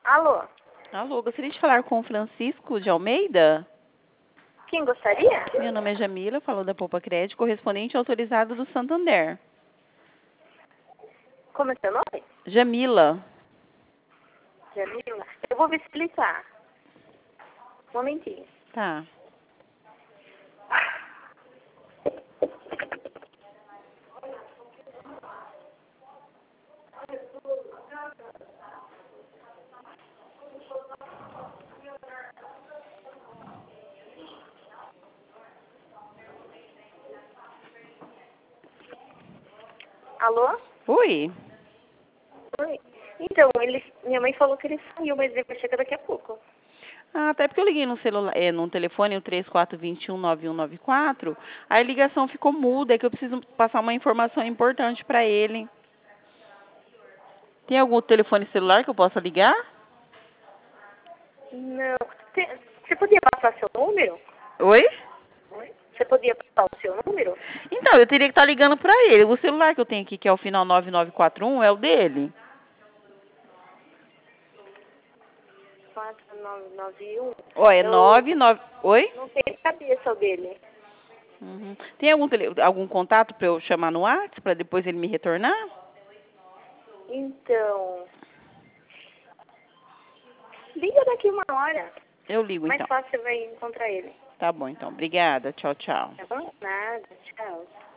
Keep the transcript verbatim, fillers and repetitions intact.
Alô? Alô, gostaria de falar com o Francisco de Almeida? Quem gostaria? Meu nome é Jamila, falo da Poupa Crédito, correspondente autorizado do Santander. Como é seu nome? Jamila. Jamila. Eu vou ver se ele tá. Um momentinho. Tá. Alô? Oi. Oi. Então, ele, minha mãe falou que ele saiu, mas ele vai chegar daqui a pouco. Ah, até porque eu liguei no celular, é, no telefone, o três quatro dois um nove um nove quatro, a ligação ficou muda, é que eu preciso passar uma informação importante para ele. Tem algum telefone celular que eu possa ligar? Não. Você você podia passar seu número? Oi? Você podia passar o seu número? Então, eu teria que estar ligando para ele. O celular que eu tenho aqui, que é o final nove nove quatro um, é o dele. quatro nove nove um. Ó, é Eu nove nove... Oi? não tenho cabeça dele. Uhum. Tem algum, tele... algum contato para eu chamar no WhatsApp, para depois ele me retornar? Então, liga daqui uma hora. Eu ligo, Mais então. fácil você vai encontrar ele. Tá bom, então. Obrigada. Tchau, tchau. Tá bom? Nada. Tchau.